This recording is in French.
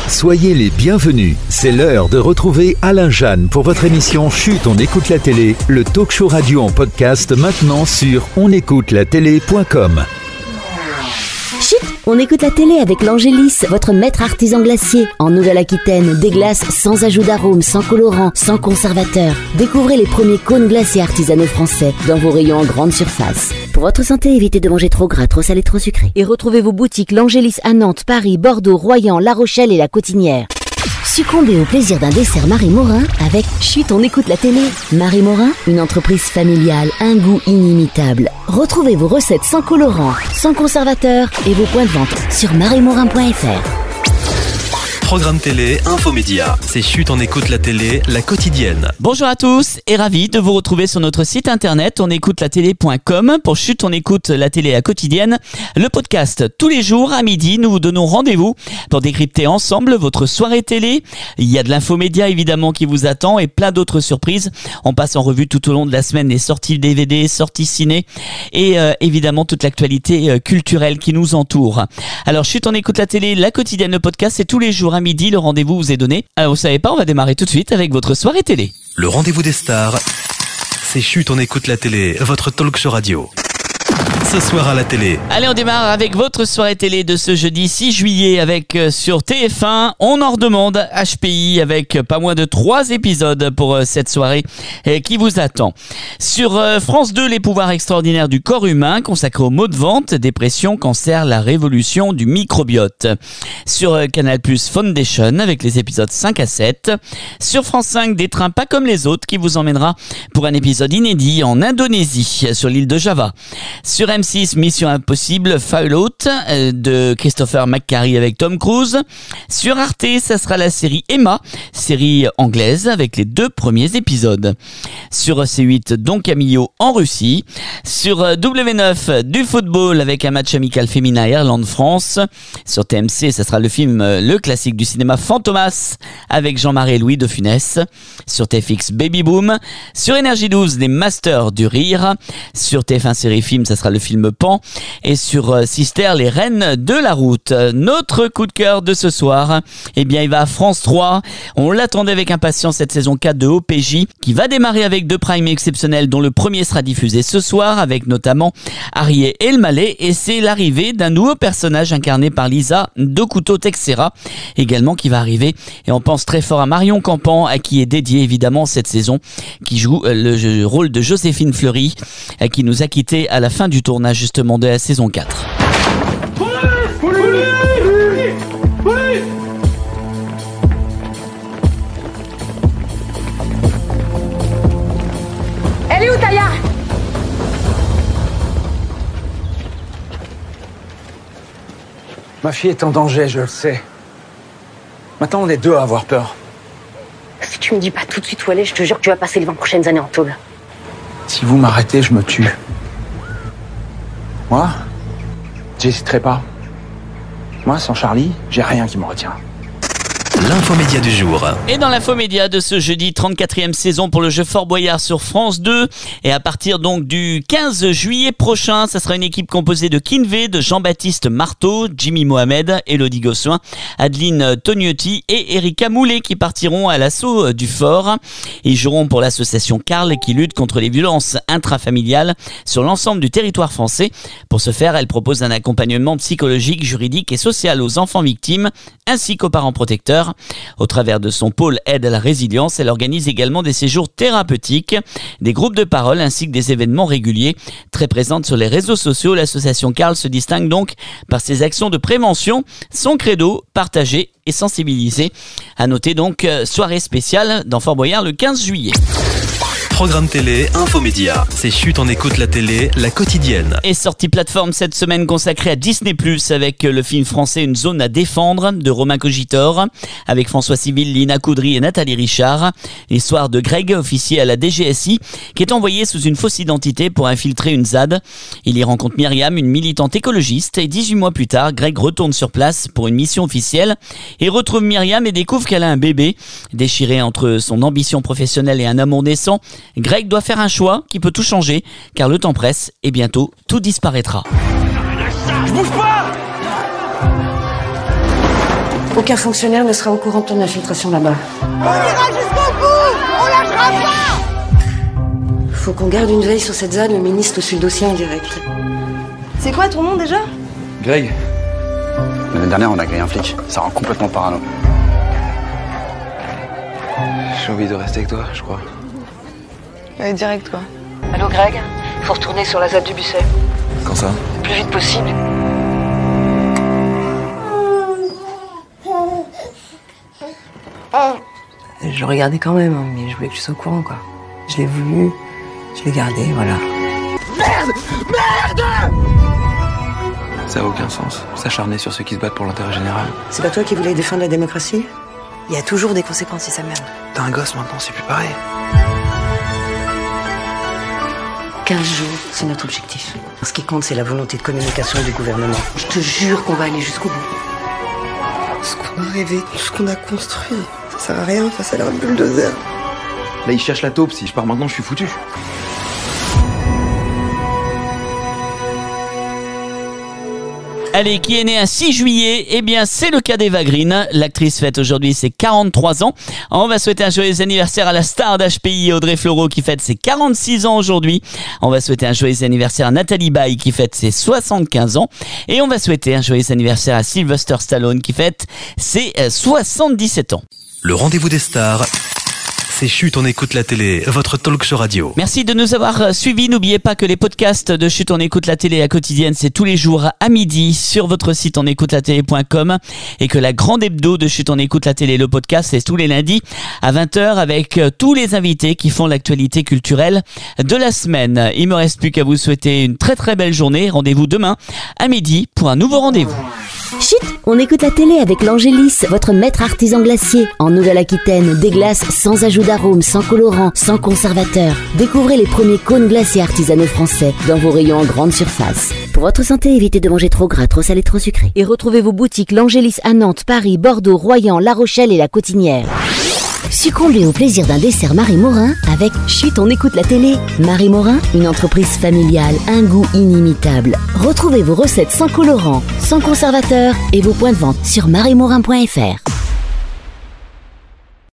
Soyez les bienvenus. C'est l'heure de retrouver Alain Jeanne pour votre émission Chut, on écoute la télé, le talk show radio en podcast maintenant sur onécoutelatélé.com. Chut, on écoute la télé avec l'Angélis, votre maître artisan glacier. En Nouvelle-Aquitaine, des glaces sans ajout d'arôme, sans colorant, sans conservateur. Découvrez les premiers cônes glaciers artisanaux français dans vos rayons en grande surface. Pour votre santé, évitez de manger trop gras, trop salé, trop sucré. Et retrouvez vos boutiques l'Angélis à Nantes, Paris, Bordeaux, Royan, La Rochelle et La Cotinière. Succombez au plaisir d'un dessert Marie Morin avec Chut, on écoute la télé. Marie Morin, une entreprise familiale, un goût inimitable. Retrouvez vos recettes sans colorant, sans conservateur et vos points de vente sur mariemorin.fr. Programme télé, infomédia. C'est Chut, on écoute la télé, la quotidienne. Bonjour à tous et ravi de vous retrouver sur notre site internet onécoutelatélé.com pour Chut, on écoute la télé, la quotidienne. Le podcast tous les jours à midi, nous vous donnons rendez-vous pour décrypter ensemble votre soirée télé. Il y a de l'infomédia évidemment qui vous attend et plein d'autres surprises. On passe en revue tout au long de la semaine les sorties DVD, sorties ciné et évidemment toute l'actualité culturelle qui nous entoure. Alors Chut, on écoute la télé, la quotidienne, le podcast, c'est tous les jours à midi, le rendez-vous vous est donné. Alors vous savez pas, on va démarrer tout de suite avec votre soirée télé. Le rendez-vous des stars, c'est Chut, on écoute la télé, votre talk show radio. Ce soir à la télé. Allez, on démarre avec votre soirée télé de ce jeudi 6 juillet avec sur TF1, On en redemande, HPI avec pas moins de 3 épisodes pour cette soirée qui vous attend. Sur France 2, les pouvoirs extraordinaires du corps humain consacré aux maux de ventre, dépression, cancer, la révolution du microbiote. Sur Canal+ Foundation avec les épisodes 5 à 7. Sur France 5, des trains pas comme les autres qui vous emmènera pour un épisode inédit en Indonésie, sur l'île de Java. Sur M6, Mission Impossible, Fallout de Christopher McQuarrie avec Tom Cruise. Sur Arte, ça sera la série Emma, série anglaise avec les 2 premiers épisodes. Sur C8, Don Camillo en Russie. Sur W9, du football avec un match amical féminin Irlande-France. Sur TMC, ça sera le film, le classique du cinéma Fantomas avec Jean-Marie et Louis de Funès. Sur TFX, Baby Boom. Sur Énergie 12, les Masters du Rire. Sur TF1 Série Film, ça sera le film Pan. Et sur Sister, les Reines de la Route. Notre coup de cœur de ce soir, eh bien, il va à France 3. On l'attendait avec impatience, cette saison 4 de OPJ, qui va démarrer avec 2 primes exceptionnels, dont le premier sera diffusé ce soir, avec notamment Arié Elmaleh. Et c'est l'arrivée d'un nouveau personnage incarné par Lisa Dokuto Texera, également qui va arriver. Et on pense très fort à Marion Campan, à qui est dédiée évidemment cette saison, qui joue le rôle de Joséphine Fleury, qui nous a quittés à la fin du tournage justement de la saison 4. Elle est où, Taya? Ma fille est en danger, je le sais. Maintenant, on est 2 à avoir peur. Si tu me dis pas tout de suite où elle est, je te jure que tu vas passer les 20 prochaines années en tôle. Si vous m'arrêtez, je me tue. Moi, j'hésiterai pas. Moi, sans Charlie, j'ai rien qui me retient. L'infomédia du jour. Et dans l'infomédia de ce jeudi, 34e saison pour le jeu Fort Boyard sur France 2. Et à partir donc du 15 juillet prochain, ça sera une équipe composée de Kinvey, de Jean-Baptiste Marteau, Jimmy Mohamed, Élodie Gossuin, Adeline Tognotti et Erika Moulet qui partiront à l'assaut du fort. Ils joueront pour l'association Carl qui lutte contre les violences intrafamiliales sur l'ensemble du territoire français. Pour ce faire, elle propose un accompagnement psychologique, juridique et social aux enfants victimes ainsi qu'aux parents protecteurs. Au travers de son pôle aide à la résilience, elle organise également des séjours thérapeutiques, des groupes de parole ainsi que des événements réguliers. Très présente sur les réseaux sociaux, l'association Carl se distingue donc par ses actions de prévention, son credo, partager et sensibiliser. À noter donc soirée spéciale dans Fort Boyard le 15 juillet. Programme télé, infomédia. C'est Chut, on écoute la télé, la quotidienne. Et sortie plateforme cette semaine consacrée à Disney+, avec le film français Une zone à défendre de Romain Cogitor, avec François Civil, Lina Coudry et Nathalie Richard. L'histoire de Greg, officier à la DGSI, qui est envoyé sous une fausse identité pour infiltrer une ZAD. Il y rencontre Myriam, une militante écologiste, et 18 mois plus tard, Greg retourne sur place pour une mission officielle et retrouve Myriam et découvre qu'elle a un bébé. Déchiré entre son ambition professionnelle et un amour naissant, Greg doit faire un choix qui peut tout changer, car le temps presse et bientôt tout disparaîtra. Je bouge pas! Aucun fonctionnaire ne sera au courant de ton infiltration là-bas. On ira jusqu'au bout. On lâchera pas. Faut qu'on garde une veille sur cette ZAD, le ministre suit le dossier en direct. C'est quoi ton nom déjà? Greg. L'année dernière, on a grillé un flic. Ça rend complètement parano. J'ai envie de rester avec toi, je crois. Ouais, direct quoi. Allô Greg, faut retourner sur la ZAD du Busset. Quand ça? Le plus vite possible. Je le regardais quand même, hein, mais je voulais que tu sois au courant quoi. Je l'ai voulu, je l'ai gardé, voilà. Ça a aucun sens. S'acharner sur ceux qui se battent pour l'intérêt général. C'est pas toi qui voulais défendre la démocratie? Il y a toujours des conséquences si ça merde. T'as un gosse maintenant, c'est plus pareil. 15 jours, c'est notre objectif. Ce qui compte, c'est la volonté de communication du gouvernement. Je te jure qu'on va aller jusqu'au bout. Ce qu'on a rêvé, tout ce qu'on a construit, ça sert à rien face à leur bulldozer. Là, ils cherchent la taupe. Si je pars maintenant, je suis foutu. Allez, qui est né un 6 juillet? Eh bien, c'est le cas d'Eva Green. L'actrice fête aujourd'hui ses 43 ans. On va souhaiter un joyeux anniversaire à la star d'HPI, Audrey Fleurot, qui fête ses 46 ans aujourd'hui. On va souhaiter un joyeux anniversaire à Nathalie Baye, qui fête ses 75 ans. Et on va souhaiter un joyeux anniversaire à Sylvester Stallone, qui fête ses 77 ans. Le rendez-vous des stars, c'est Chut, on écoute la télé, votre talk show radio. Merci de nous avoir suivis. N'oubliez pas que les podcasts de Chut, on écoute la télé à quotidienne, c'est tous les jours à midi sur votre site onécoutelatélé.com et que la grande hebdo de Chut, on écoute la télé, le podcast, c'est tous les lundis à 20h avec tous les invités qui font l'actualité culturelle de la semaine. Il me reste plus qu'à vous souhaiter une très très belle journée. Rendez-vous demain à midi pour un nouveau rendez-vous. Chut, on écoute la télé avec l'Angélis, votre maître artisan glacier. En Nouvelle-Aquitaine, des glaces sans ajout d'arôme, sans colorant, sans conservateur. Découvrez les premiers cônes glaciers artisanaux français dans vos rayons en grande surface. Pour votre santé, évitez de manger trop gras, trop salé, trop sucré. Et retrouvez vos boutiques l'Angélis à Nantes, Paris, Bordeaux, Royan, La Rochelle et La Cotinière. Succombez au plaisir d'un dessert Marie Morin avec Chut, on écoute la télé. Marie Morin, une entreprise familiale, un goût inimitable. Retrouvez vos recettes sans colorant, sans conservateur et vos points de vente sur mariemorin.fr.